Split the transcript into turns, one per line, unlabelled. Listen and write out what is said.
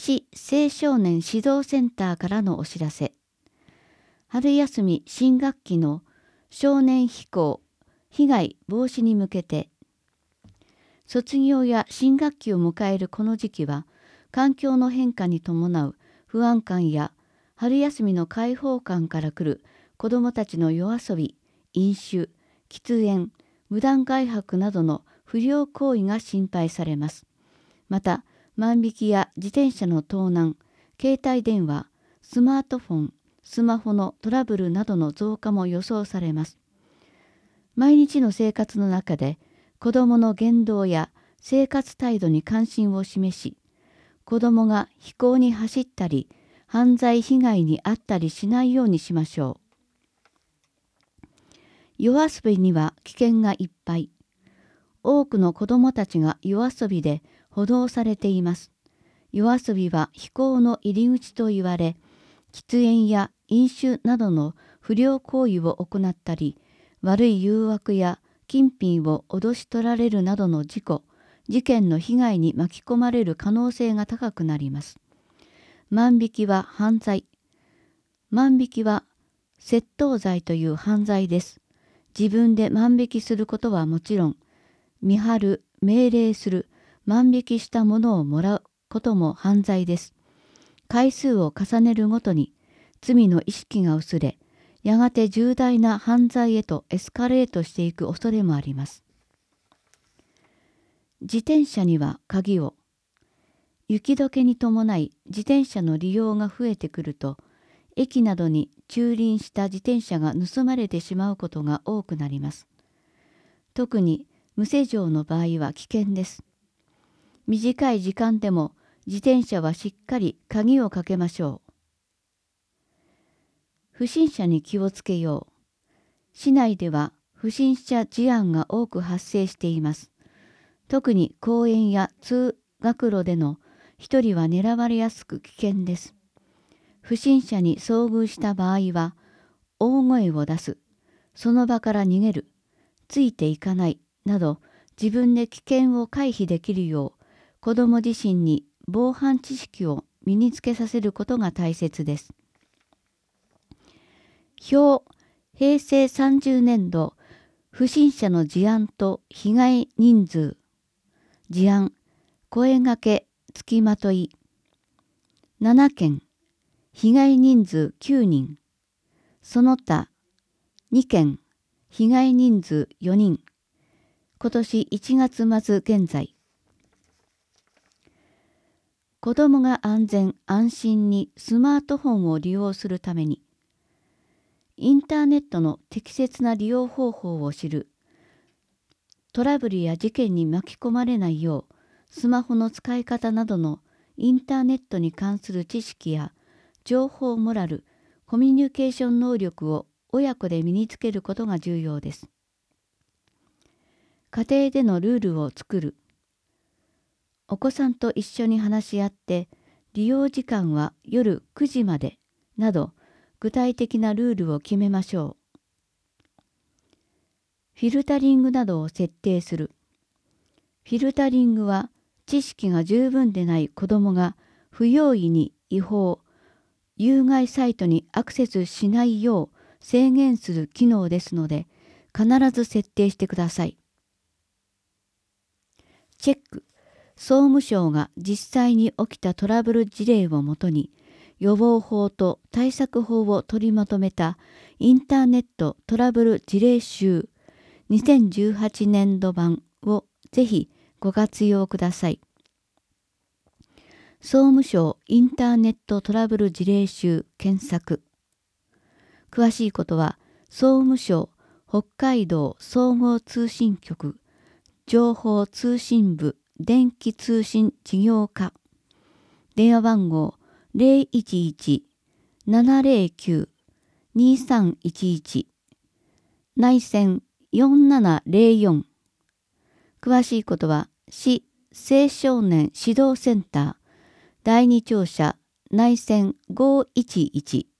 市青少年指導センターからのお知らせ。春休み新学期の少年非行、被害防止に向けて、卒業や新学期を迎えるこの時期は、環境の変化に伴う不安感や春休みの開放感から来る子どもたちの夜遊び、飲酒、喫煙、無断外泊などの不良行為が心配されます。また、万引きや自転車の盗難、携帯電話、スマートフォン、スマホのトラブルなどの増加も予想されます。毎日の生活の中で子どもの言動や生活態度に関心を示し、子どもが非行に走ったり、犯罪被害に遭ったりしないようにしましょう。夜遊びには危険がいっぱい。多くの子どもたちが夜遊びで補導されています。夜遊びは非行の入り口と言われ、喫煙や飲酒などの不良行為を行ったり、悪い誘惑や金品を脅し取られるなどの事件の被害に巻き込まれる可能性が高くなります。万引きは犯罪。万引きは窃盗罪という犯罪です。自分で万引きすることはもちろん、見張る、命令する、万引きしたものをもらうことも犯罪です。回数を重ねるごとに罪の意識が薄れ、やがて重大な犯罪へとエスカレートしていく恐れもあります。自転車には鍵を。雪解けに伴い自転車の利用が増えてくると、駅などに駐輪した自転車が盗まれてしまうことが多くなります。特に無施錠の場合は危険です。短い時間でも自転車はしっかり鍵をかけましょう。不審者に気をつけよう。市内では不審者事案が多く発生しています。特に公園や通学路での一人は狙われやすく危険です。不審者に遭遇した場合は、大声を出す、その場から逃げる、ついていかないなど、自分で危険を回避できるよう、子ども自身に防犯知識を身につけさせることが大切です。表、平成30年度不審者の事案と被害人数。事案、声掛け、つきまとい。7件、被害人数9人。その他、2件、被害人数4人。今年1月末現在。子どもが安全安心にスマートフォンを利用するために、インターネットの適切な利用方法を知る、トラブルや事件に巻き込まれないよう、スマホの使い方などのインターネットに関する知識や情報モラル、コミュニケーション能力を親子で身につけることが重要です。家庭でのルールを作る。お子さんと一緒に話し合って、利用時間は夜9時までなど、具体的なルールを決めましょう。フィルタリングなどを設定する。フィルタリングは知識が十分でない子どもが不用意に違法、有害サイトにアクセスしないよう制限する機能ですので、必ず設定してください。チェック。総務省が実際に起きたトラブル事例をもとに、予防法と対策法を取りまとめたインターネットトラブル事例集2018年度版をぜひご活用ください。総務省インターネットトラブル事例集検索。詳しいことは総務省北海道総合通信局情報通信部電気通信事業課電話番号011-709-2311内線4704。詳しいことは市青少年指導センター第二庁舎内線511